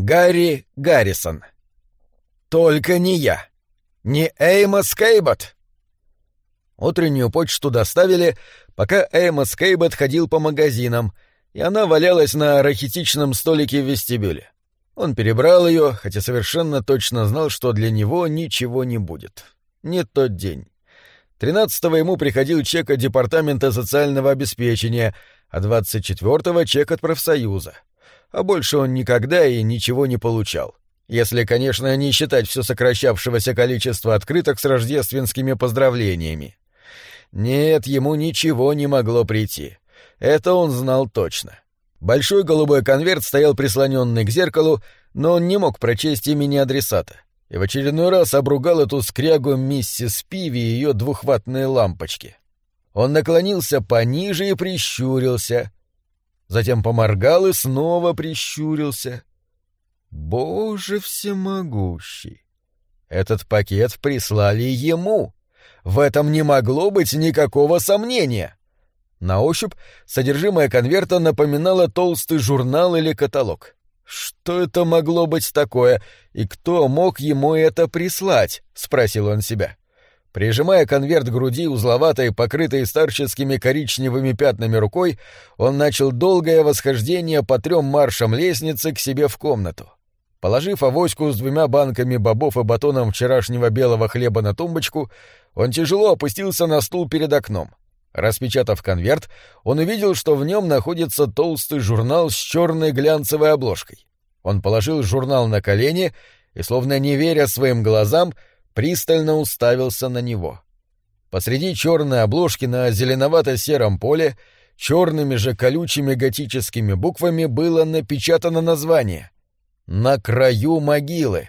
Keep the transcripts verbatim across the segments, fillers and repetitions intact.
Гарри Гаррисон. Только не я. Не Эймос Кейбот. Утреннюю почту доставили, пока Эймос Кейбот ходил по магазинам, и она валялась на рахитичном столике в вестибюле. Он перебрал ее, хотя совершенно точно знал, что для него ничего не будет. Не тот день. Тринадцатого ему приходил чек от Департамента социального обеспечения, а двадцать четвертого чек от профсоюза. А больше он никогда и ничего не получал. Если, конечно, не считать все сокращавшегося количества открыток с рождественскими поздравлениями. Нет, ему ничего не могло прийти. Это он знал точно. Большой голубой конверт стоял прислоненный к зеркалу, но он не мог прочесть имени адресата. И в очередной раз обругал эту скрягу миссис Пиви и ее двухватные лампочки. Он наклонился пониже и прищурился. Затем поморгал и снова прищурился. Боже всемогущий! Этот пакет прислали ему. В этом не могло быть никакого сомнения. На ощупь содержимое конверта напоминало толстый журнал или каталог. Что это могло быть такое, и кто мог ему это прислать? — спросил он себя. Прижимая конверт к груди узловатой, покрытой старческими коричневыми пятнами рукой, он начал долгое восхождение по трем маршам лестницы к себе в комнату. Положив авоську с двумя банками бобов и батоном вчерашнего белого хлеба на тумбочку, он тяжело опустился на стул перед окном. Распечатав конверт, он увидел, что в нем находится толстый журнал с черной глянцевой обложкой. Он положил журнал на колени и, словно не веря своим глазам, пристально уставился на него. Посреди черной обложки на зеленовато-сером поле черными же колючими готическими буквами было напечатано название «На краю могилы».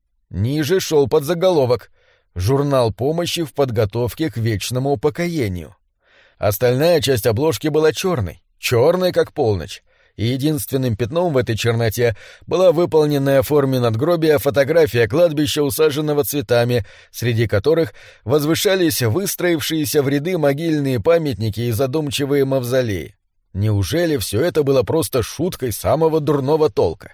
Ниже шел подзаголовок «Журнал помощи в подготовке к вечному упокоению». Остальная часть обложки была черной, черной как полночь, и единственным пятном в этой черноте была выполненная в форме надгробия фотография кладбища, усаженного цветами, среди которых возвышались выстроившиеся в ряды могильные памятники и задумчивые мавзолеи. Неужели все это было просто шуткой самого дурного толка?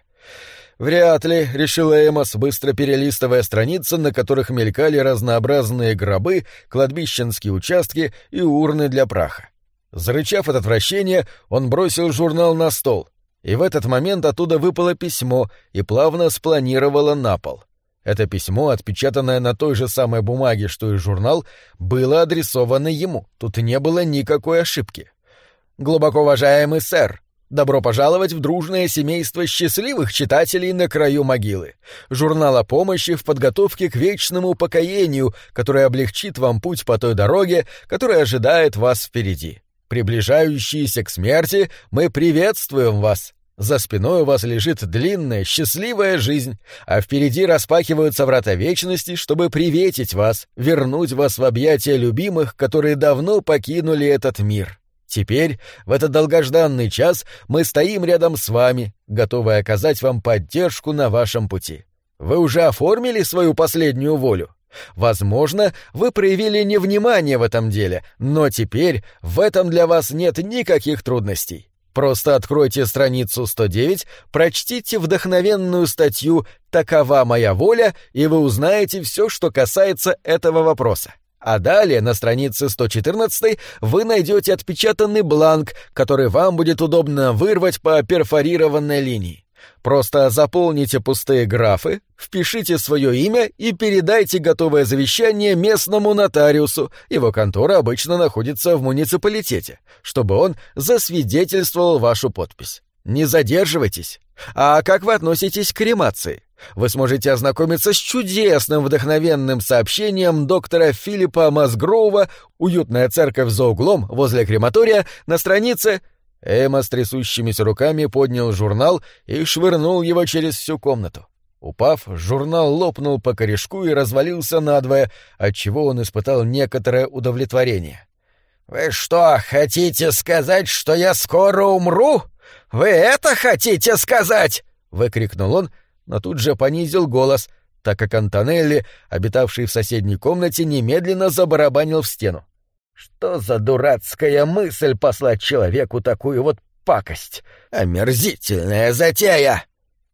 «Вряд ли», — решил Эймос, быстро перелистывая страницы, на которых мелькали разнообразные гробы, кладбищенские участки и урны для праха. Зарычав от отвращения, он бросил журнал на стол, и в этот момент оттуда выпало письмо и плавно спланировало на пол. Это письмо, отпечатанное на той же самой бумаге, что и журнал, было адресовано ему, тут не было никакой ошибки. «Глубоко уважаемый сэр, добро пожаловать в дружное семейство счастливых читателей на краю могилы. Журнал о помощи в подготовке к вечному упокоению, который облегчит вам путь по той дороге, которая ожидает вас впереди. Приближающиеся к смерти, мы приветствуем вас. За спиной у вас лежит длинная, счастливая жизнь, а впереди распахиваются врата вечности, чтобы приветить вас, вернуть вас в объятия любимых, которые давно покинули этот мир. Теперь, в этот долгожданный час, мы стоим рядом с вами, готовы оказать вам поддержку на вашем пути. Вы уже оформили свою последнюю волю? Возможно, вы проявили невнимание в этом деле, но теперь в этом для вас нет никаких трудностей. Просто откройте страницу сто девять, прочтите вдохновенную статью «Такова моя воля», и вы узнаете все, что касается этого вопроса. А далее на странице сто четырнадцать вы найдете отпечатанный бланк, который вам будет удобно вырвать по перфорированной линии. Просто заполните пустые графы, впишите свое имя и передайте готовое завещание местному нотариусу, его контора обычно находится в муниципалитете, чтобы он засвидетельствовал вашу подпись. Не задерживайтесь. А как вы относитесь к кремации? Вы сможете ознакомиться с чудесным вдохновенным сообщением доктора Филиппа Масгроува «Уютная церковь за углом возле крематория» на странице... Эмма с трясущимися руками поднял журнал и швырнул его через всю комнату. Упав, журнал лопнул по корешку и развалился надвое, отчего он испытал некоторое удовлетворение. «Вы что, хотите сказать, что я скоро умру? Вы это хотите сказать?» — выкрикнул он, но тут же понизил голос, так как Антонелли, обитавший в соседней комнате, немедленно забарабанил в стену. «Что за дурацкая мысль послать человеку такую вот пакость? Омерзительная затея!»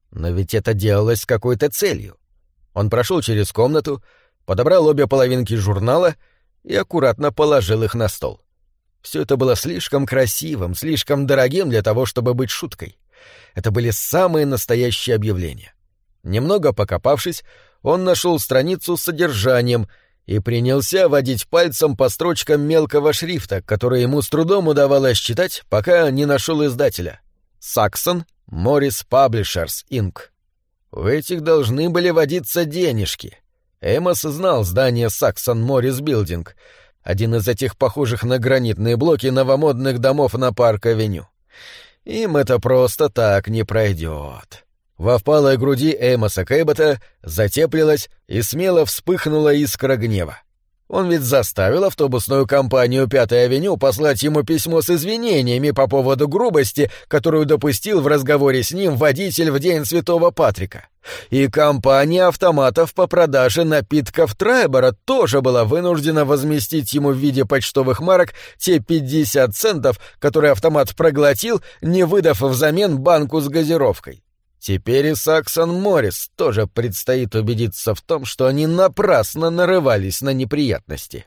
Но ведь это делалось с какой-то целью. Он прошел через комнату, подобрал обе половинки журнала и аккуратно положил их на стол. Все это было слишком красивым, слишком дорогим для того, чтобы быть шуткой. Это были самые настоящие объявления. Немного покопавшись, он нашел страницу с содержанием и принялся водить пальцем по строчкам мелкого шрифта, которые ему с трудом удавалось читать, пока не нашел издателя. Saxon Morris Publishers, инкорпорейтед. В этих должны были водиться денежки. Эймос знал здание Saxon Morris Building, один из этих похожих на гранитные блоки новомодных домов на Парк-авеню. Им это просто так не пройдет. Во впалой груди Эймоса Кейбота затеплилась и смело вспыхнула искра гнева. Он ведь заставил автобусную компанию «Пятой авеню» послать ему письмо с извинениями по поводу грубости, которую допустил в разговоре с ним водитель в день Святого Патрика. И компания автоматов по продаже напитков Трайбора тоже была вынуждена возместить ему в виде почтовых марок те пятьдесят центов, которые автомат проглотил, не выдав взамен банку с газировкой. Теперь и Saxon Morris тоже предстоит убедиться в том, что они напрасно нарывались на неприятности.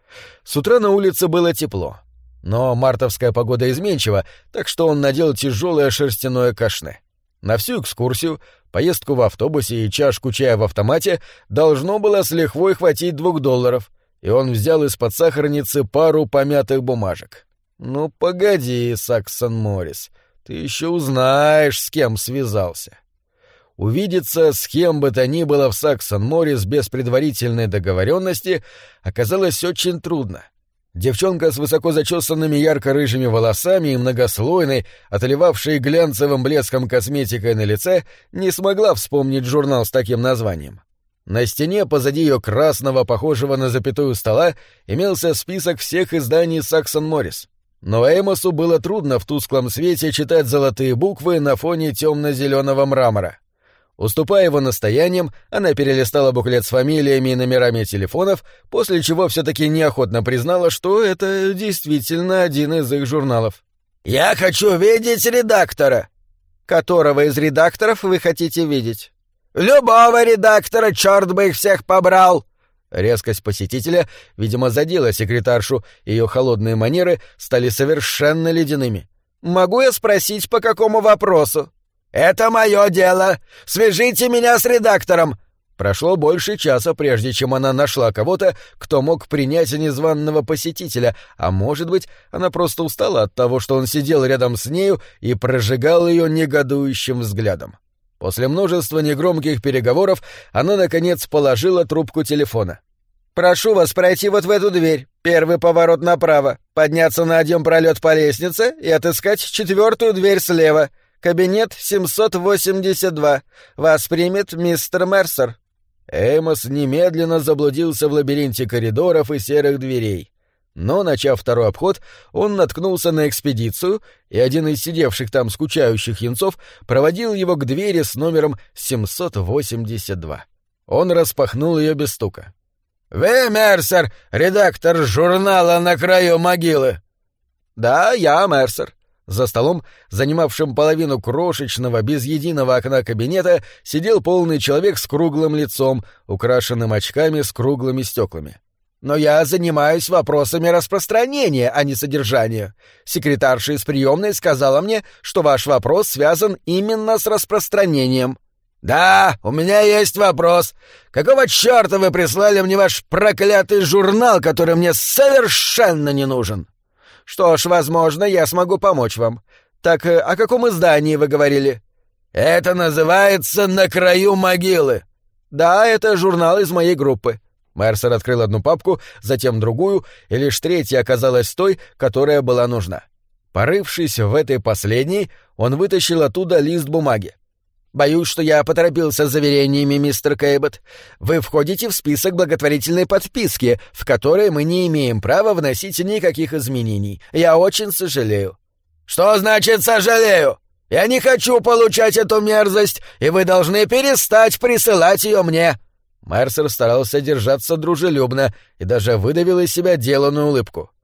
С утра на улице было тепло, но мартовская погода изменчива, так что он надел тяжелое шерстяное кашне. На всю экскурсию, поездку в автобусе и чашку чая в автомате должно было с лихвой хватить двух долларов, и он взял из-под сахарницы пару помятых бумажек. «Ну, погоди, Saxon Morris, ты еще узнаешь, с кем связался». Увидеться с кем бы то ни было в Saxon Morris без предварительной договоренности оказалось очень трудно. Девчонка с высоко зачесанными ярко-рыжими волосами и многослойной, отливавшей глянцевым блеском косметикой на лице, не смогла вспомнить журнал с таким названием. На стене позади ее красного, похожего на запятую стола, имелся список всех изданий Saxon Morris. Но Эймосу было трудно в тусклом свете читать золотые буквы на фоне темно-зеленого мрамора. Уступая его настояниям, она перелистала буклет с фамилиями и номерами телефонов, после чего все-таки неохотно признала, что это действительно один из их журналов. «Я хочу видеть редактора». «Которого из редакторов вы хотите видеть?» «Любого редактора, черт бы их всех побрал!» Резкость посетителя, видимо, задела секретаршу, ее холодные манеры стали совершенно ледяными. «Могу я спросить, по какому вопросу?» «Это мое дело! Свяжите меня с редактором!» Прошло больше часа, прежде чем она нашла кого-то, кто мог принять незваного посетителя, а может быть, она просто устала от того, что он сидел рядом с нею и прожигал ее негодующим взглядом. После множества негромких переговоров она, наконец, положила трубку телефона. «Прошу вас пройти вот в эту дверь, первый поворот направо, подняться на один пролет по лестнице и отыскать четвертую дверь слева. Кабинет семьсот восемьдесят два. Вас примет мистер Мерсер». Эймос немедленно заблудился в лабиринте коридоров и серых дверей. Но, начав второй обход, он наткнулся на экспедицию, и один из сидевших там скучающих юнцов проводил его к двери с номером семьсот восемьдесят два. Он распахнул ее без стука. «Вы, Мерсер, редактор журнала «На краю могилы»?» «Да, я Мерсер». За столом, занимавшим половину крошечного, без единого окна кабинета, сидел полный человек с круглым лицом, украшенным очками с круглыми стеклами. «Но я занимаюсь вопросами распространения, а не содержания. Секретарша из приемной сказала мне, что ваш вопрос связан именно с распространением». «Да, у меня есть вопрос. Какого чёрта вы прислали мне ваш проклятый журнал, который мне совершенно не нужен?» «Что ж, возможно, я смогу помочь вам. Так о каком издании вы говорили?» «Это называется «На краю могилы». «Да, это журнал из моей группы». Мерсер открыл одну папку, затем другую, и лишь третья оказалась той, которая была нужна. Порывшись в этой последней, он вытащил оттуда лист бумаги. «Боюсь, что я поторопился с заверениями, мистер Кейбот. Вы входите в список благотворительной подписки, в который мы не имеем права вносить никаких изменений. Я очень сожалею». «Что значит «сожалею»? Я не хочу получать эту мерзость, и вы должны перестать присылать ее мне». Мерсер старался держаться дружелюбно и даже выдавил из себя деланную улыбку.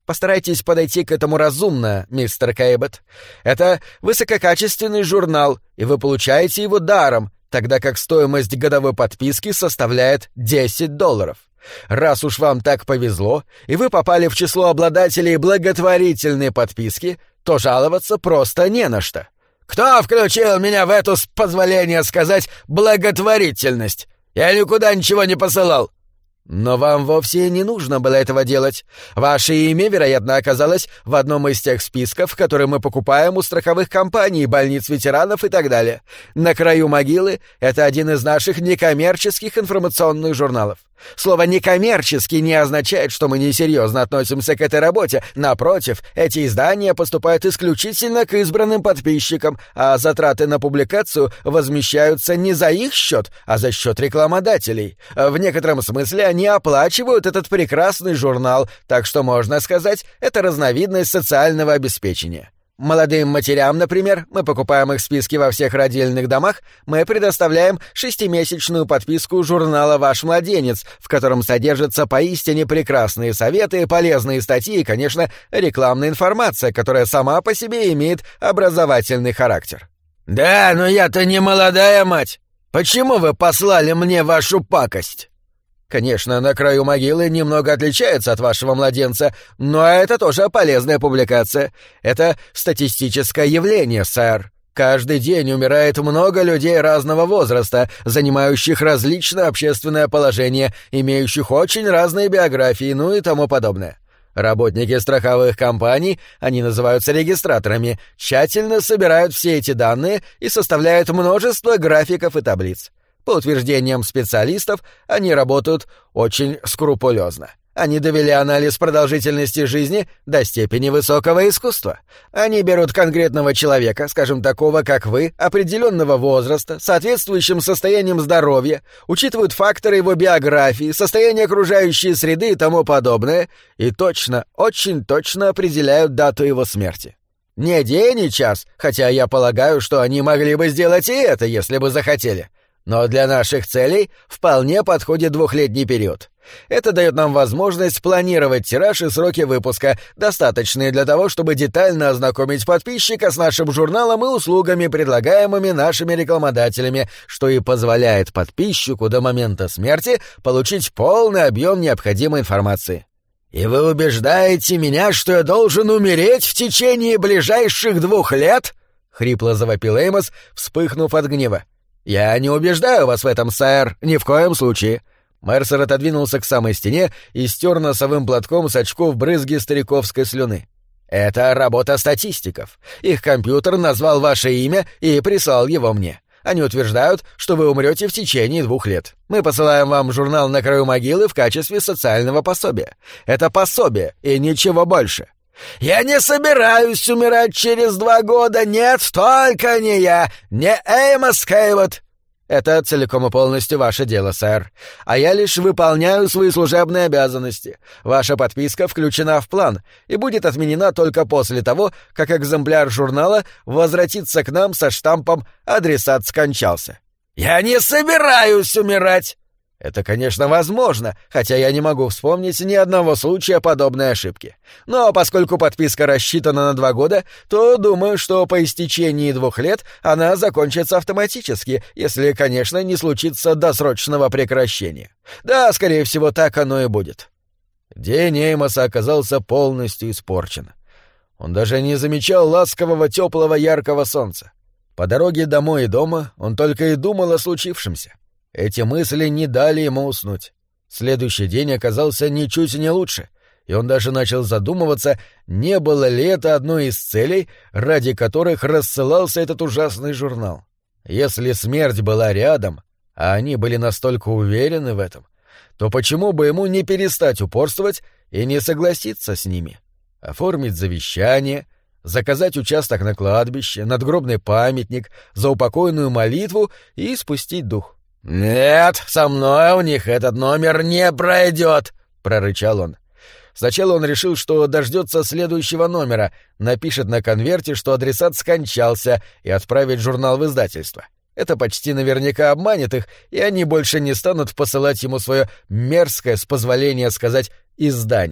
Постарайтесь подойти к этому разумно, мистер Кейбот. Это высококачественный журнал, и вы получаете его даром, тогда как стоимость годовой подписки составляет десять долларов. Раз уж вам так повезло, и вы попали в число обладателей благотворительной подписки, то жаловаться просто не на что. Кто включил меня в эту, с позволения сказать, благотворительность? Я никуда ничего не посылал. Но вам вовсе не нужно было этого делать. Ваше имя, вероятно, оказалось в одном из тех списков, которые мы покупаем у страховых компаний, больниц ветеранов и так далее. «На краю могилы» — это один из наших некоммерческих информационных журналов. Слово «некоммерческий» не означает, что мы несерьезно относимся к этой работе. Напротив, эти издания поступают исключительно к избранным подписчикам, а затраты на публикацию возмещаются не за их счет, а за счет рекламодателей. В некотором смысле они оплачивают этот прекрасный журнал, так что, можно сказать, это разновидность социального обеспечения. Молодым матерям, например, мы покупаем их списки во всех родильных домах, мы предоставляем шестимесячную подписку журнала «Ваш младенец», в котором содержатся поистине прекрасные советы, полезные статьи и, конечно, рекламная информация, которая сама по себе имеет образовательный характер. «Да, но я-то не молодая мать. Почему вы послали мне вашу пакость?» Конечно, «На краю могилы» немного отличается от вашего младенца, но это тоже полезная публикация. Это статистическое явление, сэр. Каждый день умирает много людей разного возраста, занимающих различное общественное положение, имеющих очень разные биографии, ну и тому подобное. Работники страховых компаний, они называются регистраторами, тщательно собирают все эти данные и составляют множество графиков и таблиц. По утверждениям специалистов, они работают очень скрупулезно. Они довели анализ продолжительности жизни до степени высокого искусства. Они берут конкретного человека, скажем, такого, как вы, определенного возраста, соответствующим состоянием здоровья, учитывают факторы его биографии, состояние окружающей среды и тому подобное, и точно, очень точно определяют дату его смерти. Не день и час, хотя я полагаю, что они могли бы сделать и это, если бы захотели. Но для наших целей вполне подходит двухлетний период. Это дает нам возможность планировать тираж и сроки выпуска, достаточные для того, чтобы детально ознакомить подписчика с нашим журналом и услугами, предлагаемыми нашими рекламодателями, что и позволяет подписчику до момента смерти получить полный объем необходимой информации. «И вы убеждаете меня, что я должен умереть в течение ближайших двух лет?» — хрипло завопил Эймос, вспыхнув от гнева. «Я не убеждаю вас в этом, сэр, ни в коем случае». Мерсер отодвинулся к самой стене и стер носовым платком с очков брызги стариковской слюны. «Это работа статистиков. Их компьютер назвал ваше имя и прислал его мне. Они утверждают, что вы умрете в течение двух лет. Мы посылаем вам журнал «На краю могилы» в качестве социального пособия. Это пособие и ничего больше». «Я не собираюсь умирать через два года, нет, только не я, не Эймос Кейбот!» «Это целиком и полностью ваше дело, сэр. А я лишь выполняю свои служебные обязанности. Ваша подписка включена в план и будет отменена только после того, как экземпляр журнала возвратится к нам со штампом «Адресат скончался». «Я не собираюсь умирать!» Это, конечно, возможно, хотя я не могу вспомнить ни одного случая подобной ошибки. Но поскольку подписка рассчитана на два года, то думаю, что по истечении двух лет она закончится автоматически, если, конечно, не случится досрочного прекращения. Да, скорее всего, так оно и будет. День Эймоса оказался полностью испорчен. Он даже не замечал ласкового, теплого, яркого солнца. По дороге домой и дома он только и думал о случившемся. Эти мысли не дали ему уснуть. Следующий день оказался ничуть не лучше, и он даже начал задумываться, не было ли это одной из целей, ради которых рассылался этот ужасный журнал. Если смерть была рядом, а они были настолько уверены в этом, то почему бы ему не перестать упорствовать и не согласиться с ними? Оформить завещание, заказать участок на кладбище, надгробный памятник, заупокойную молитву и спустить дух. «Нет, со мной у них этот номер не пройдет», — прорычал он. Сначала он решил, что дождется следующего номера, напишет на конверте, что адресат скончался, и отправит журнал в издательство. Это почти наверняка обманет их, и они больше не станут посылать ему свое мерзкое, с позволения сказать, издание.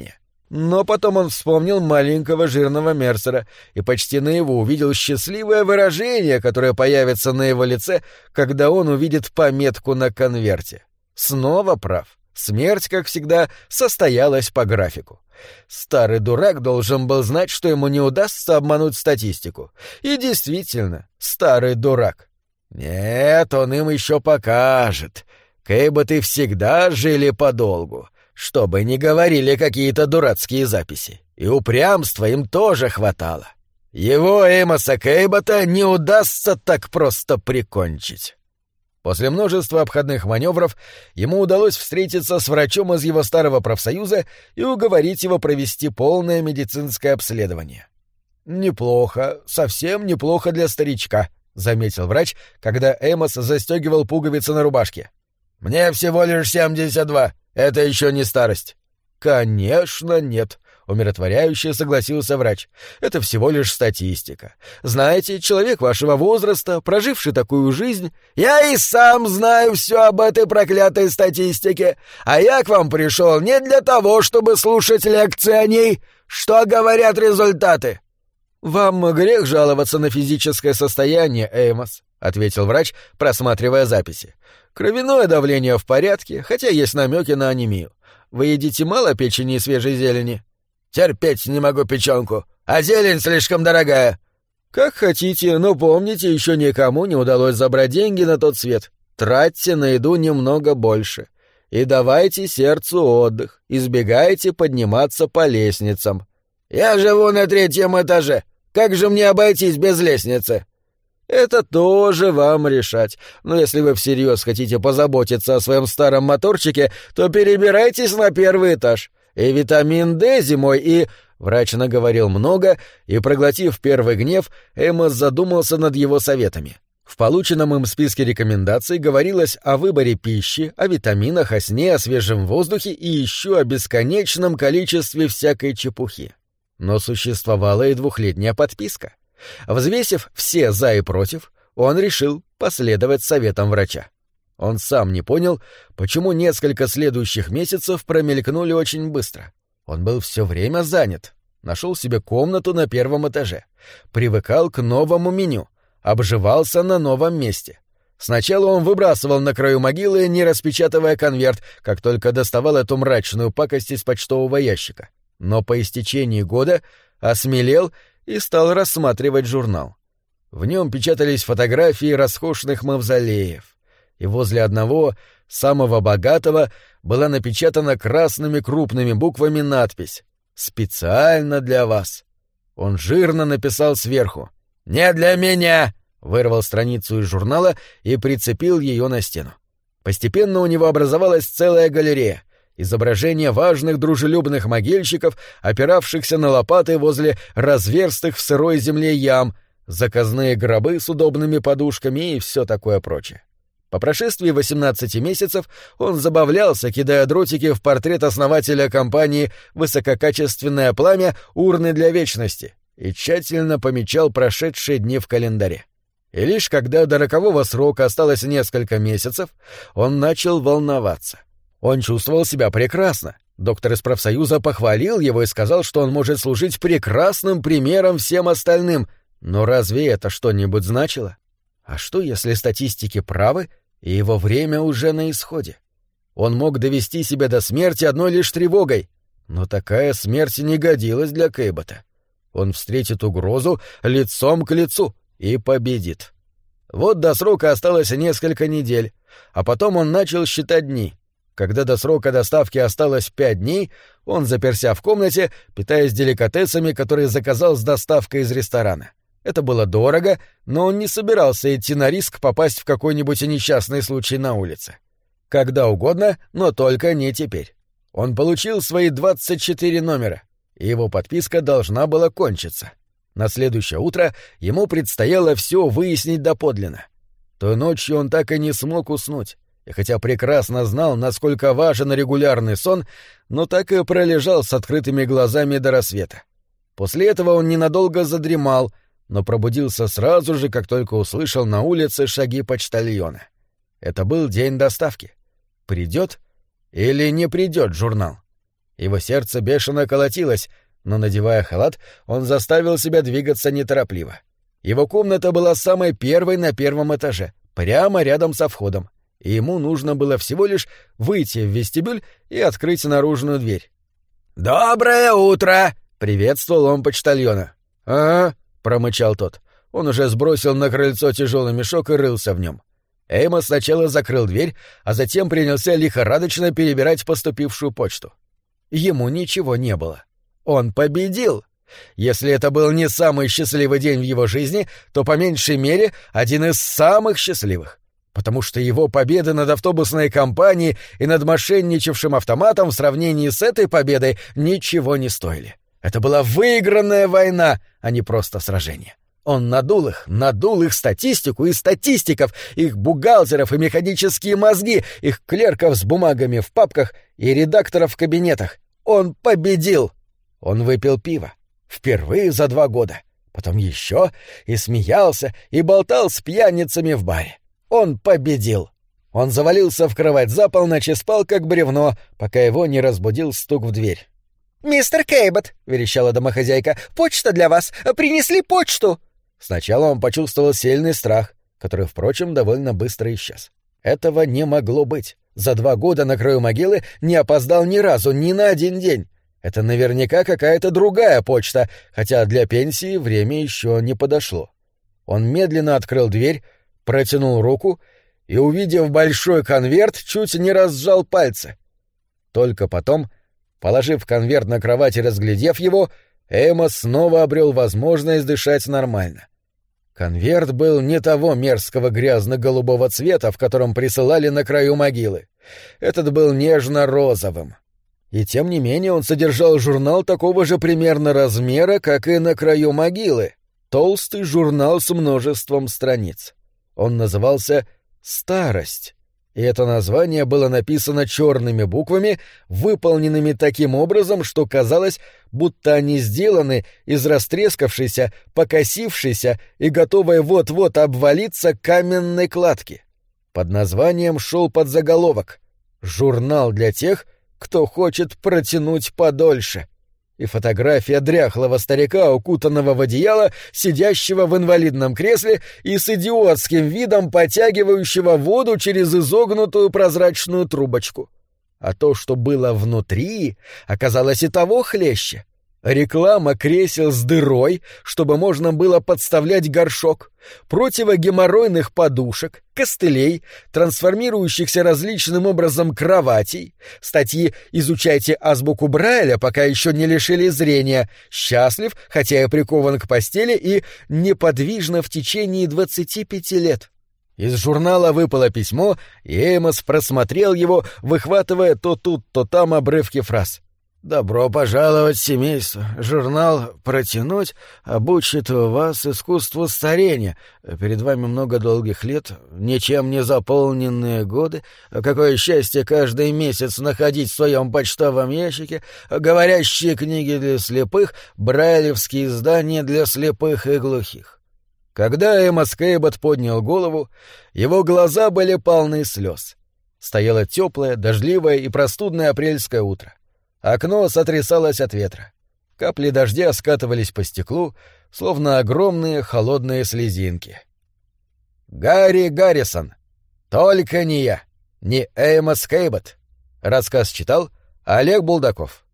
Но потом он вспомнил маленького жирного Мерсера и почти наяву увидел счастливое выражение, которое появится на его лице, когда он увидит пометку на конверте. Снова прав. Смерть, как всегда, состоялась по графику. Старый дурак должен был знать, что ему не удастся обмануть статистику. И действительно, старый дурак. Нет, он им еще покажет. Кейботы всегда жили подолгу, чтобы не говорили какие-то дурацкие записи. И упрямства им тоже хватало. Его, Эймоса Кейбота, не удастся так просто прикончить. После множества обходных маневров ему удалось встретиться с врачом из его старого профсоюза и уговорить его провести полное медицинское обследование. «Неплохо, совсем неплохо для старичка», — заметил врач, когда Эймос застегивал пуговицы на рубашке. «Мне всего лишь семьдесят два. Это еще не старость». «Конечно, нет», — умиротворяюще согласился врач. «Это всего лишь статистика. Знаете, человек вашего возраста, проживший такую жизнь...» «Я и сам знаю все об этой проклятой статистике, а я к вам пришел не для того, чтобы слушать лекции о ней. Что говорят результаты?» «Вам грех жаловаться на физическое состояние, Эймос», — ответил врач, просматривая записи. «Кровяное давление в порядке, хотя есть намеки на анемию. Вы едите мало печени и свежей зелени?» «Терпеть не могу печенку, а зелень слишком дорогая». «Как хотите, но помните, еще никому не удалось забрать деньги на тот свет. Тратьте на еду немного больше. И давайте сердцу отдых, избегайте подниматься по лестницам». «Я живу на третьем этаже. Как же мне обойтись без лестницы?» «Это тоже вам решать. Но если вы всерьез хотите позаботиться о своем старом моторчике, то перебирайтесь на первый этаж. И витамин D зимой, и...» Врач наговорил много, и, проглотив первый гнев, Эймос задумался над его советами. В полученном им списке рекомендаций говорилось о выборе пищи, о витаминах, о сне, о свежем воздухе и еще о бесконечном количестве всякой чепухи. Но существовала и двухлетняя подписка. Взвесив все «за» и «против», он решил последовать советам врача. Он сам не понял, почему несколько следующих месяцев промелькнули очень быстро. Он был все время занят, нашел себе комнату на первом этаже, привыкал к новому меню, обживался на новом месте. Сначала он выбрасывал на краю могилы, не распечатывая конверт, как только доставал эту мрачную пакость из почтового ящика. Но по истечении года осмелел и стал рассматривать журнал. В нем печатались фотографии роскошных мавзолеев, и возле одного, самого богатого, была напечатана красными крупными буквами надпись «Специально для вас». Он жирно написал сверху «Не для меня!», вырвал страницу из журнала и прицепил ее на стену. Постепенно у него образовалась целая галерея, изображения важных дружелюбных могильщиков, опиравшихся на лопаты возле разверстых в сырой земле ям, заказные гробы с удобными подушками и все такое прочее. По прошествии восемнадцати месяцев он забавлялся, кидая дротики в портрет основателя компании «Высококачественное пламя. Урны для вечности» и тщательно помечал прошедшие дни в календаре. И лишь когда до рокового срока осталось несколько месяцев, он начал волноваться. Он чувствовал себя прекрасно. Доктор из профсоюза похвалил его и сказал, что он может служить прекрасным примером всем остальным. Но разве это что-нибудь значило? А что, если статистики правы, и его время уже на исходе? Он мог довести себя до смерти одной лишь тревогой, но такая смерть не годилась для Кейбота. Он встретит угрозу лицом к лицу и победит. Вот до срока осталось несколько недель, а потом он начал считать дни. Когда до срока доставки осталось пять дней, он заперся в комнате, питаясь деликатесами, которые заказал с доставкой из ресторана. Это было дорого, но он не собирался идти на риск попасть в какой-нибудь несчастный случай на улице. Когда угодно, но только не теперь. Он получил свои двадцать четыре номера, и его подписка должна была кончиться. На следующее утро ему предстояло все выяснить доподлинно. Той ночью он так и не смог уснуть, и хотя прекрасно знал, насколько важен регулярный сон, но так и пролежал с открытыми глазами до рассвета. После этого он ненадолго задремал, но пробудился сразу же, как только услышал на улице шаги почтальона. Это был день доставки. Придет или не придет журнал? Его сердце бешено колотилось, но, надевая халат, он заставил себя двигаться неторопливо. Его комната была самой первой на первом этаже, прямо рядом со входом, и ему нужно было всего лишь выйти в вестибюль и открыть наружную дверь. «Доброе утро!» — приветствовал он почтальона. «Ага», — промычал тот. Он уже сбросил на крыльцо тяжелый мешок и рылся в нем. Эймос сначала закрыл дверь, а затем принялся лихорадочно перебирать поступившую почту. Ему ничего не было. Он победил. Если это был не самый счастливый день в его жизни, то по меньшей мере один из самых счастливых. Потому что его победы над автобусной компанией и над мошенничавшим автоматом в сравнении с этой победой ничего не стоили. Это была выигранная война, а не просто сражение. Он надул их, надул их статистику и статистиков, их бухгалтеров и механические мозги, их клерков с бумагами в папках и редакторов в кабинетах. Он победил! Он выпил пиво. Впервые за два года. Потом еще и смеялся, и болтал с пьяницами в баре. Он победил! Он завалился в кровать за полночь и спал как бревно, пока его не разбудил стук в дверь. «Мистер Кейбот!» — верещала домохозяйка. «Почта для вас! Принесли почту!» Сначала он почувствовал сильный страх, который, впрочем, довольно быстро исчез. Этого не могло быть. За два года на краю могилы не опоздал ни разу, ни на один день. Это наверняка какая-то другая почта, хотя для пенсии время еще не подошло. Он медленно открыл дверь, протянул руку и, увидев большой конверт, чуть не разжал пальцы. Только потом, положив конверт на кровать и разглядев его, Эймос снова обрел возможность дышать нормально. Конверт был не того мерзкого грязно-голубого цвета, в котором присылали на краю могилы. Этот был нежно-розовым. И тем не менее он содержал журнал такого же примерно размера, как и на краю могилы. Толстый журнал с множеством страниц. Он назывался «Старость». И это название было написано черными буквами, выполненными таким образом, что казалось, будто они сделаны из растрескавшейся, покосившейся и готовой вот-вот обвалиться каменной кладки. Под названием шел подзаголовок «Журнал для тех, кто хочет протянуть подольше». И фотография дряхлого старика, укутанного в одеяло, сидящего в инвалидном кресле и с идиотским видом потягивающего воду через изогнутую прозрачную трубочку. А то, что было внутри, оказалось и того хлеще. Реклама кресел с дырой, чтобы можно было подставлять горшок, противогеморройных подушек, костылей, трансформирующихся различным образом кроватей, статьи «Изучайте азбуку Брайля, пока еще не лишили зрения», «Счастлив, хотя и прикован к постели» и «Неподвижно в течение двадцати пяти лет». Из журнала выпало письмо, и Эймос просмотрел его, выхватывая то тут, то там обрывки фраз. «Добро пожаловать в семейство. Журнал «Протянуть» обучит вас искусству старения. Перед вами много долгих лет, ничем не заполненные годы. Какое счастье каждый месяц находить в своем почтовом ящике говорящие книги для слепых, брайлевские издания для слепых и глухих». Когда Эймос Кейбот поднял голову, его глаза были полны слез. Стояло теплое, дождливое и простудное апрельское утро. Окно сотрясалось от ветра. Капли дождя скатывались по стеклу, словно огромные холодные слезинки. Гарри Гаррисон. Только не я. Не Эймос Кейбот. Рассказ читал Олег Булдаков.